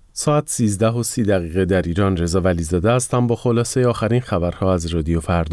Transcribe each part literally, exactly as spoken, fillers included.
ساعت سیزده و سی دقیقه در ایران. رضا ولیزاده هستم با خلاصه آخرین خبرها از رادیو فردا.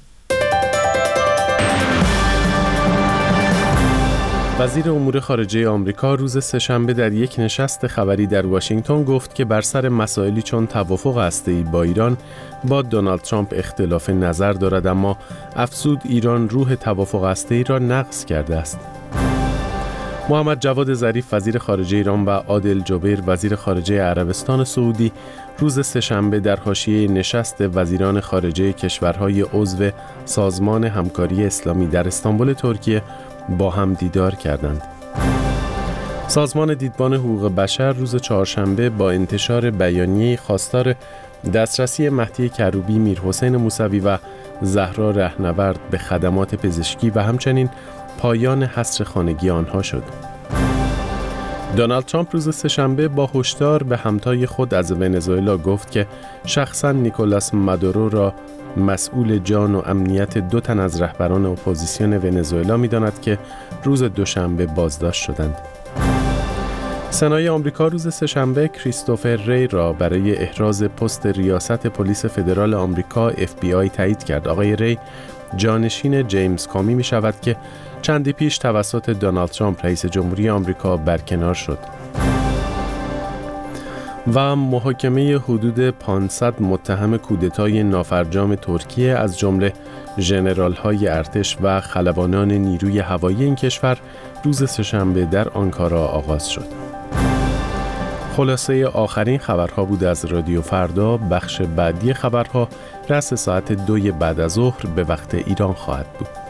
وزیر امور خارجه آمریکا روز سه‌شنبه در یک نشست خبری در واشنگتن گفت که بر سر مسائلی چون توافق هسته‌ای با ایران با دونالد ترامپ اختلاف نظر دارد، اما افزود ایران روح توافق هسته‌ای را نقض کرده است. محمد جواد ظریف وزیر خارجه ایران و عادل جبیر وزیر خارجه عربستان سعودی روز سه‌شنبه در حاشیه نشست وزیران خارجه کشورهای عضو سازمان همکاری اسلامی در استانبول ترکیه با هم دیدار کردند. سازمان دیدبان حقوق بشر روز چهارشنبه با انتشار بیانیه خواستار دسترسی مهدی کروبی، میرحسین موسوی و زهرا رهنورد به خدمات پزشکی و همچنین پایان حصر خانگی آنها شد. دونالد ترامپ روز سه‌شنبه با هشدار به همتای خود از ونزوئلا گفت که شخصاً نیکولاس مادورو را مسئول جان و امنیت دو تن از رهبران اپوزیسیون ونزوئلا می‌داند که روز دوشنبه بازداشت شدند. سنای آمریکا روز سه‌شنبه کریستوفر ری را برای احراز پست ریاست پلیس فدرال آمریکا اف بی آی تایید کرد. آقای ری جانشین جیمز کامی می شود که چندی پیش توسط دونالد ترامپ رئیس جمهوری آمریکا برکنار شد. و محاکمه حدود پانصد متهم کودتای نافرجام ترکیه از جمله ژنرال‌های ارتش و خلبانان نیروی هوایی این کشور روز سه‌شنبه در آنکارا آغاز شد. خلاصه آخرین خبرها بود از رادیو فردا. بخش بعدی خبرها رأس ساعت دوی بعد از ظهر به وقت ایران خواهد بود.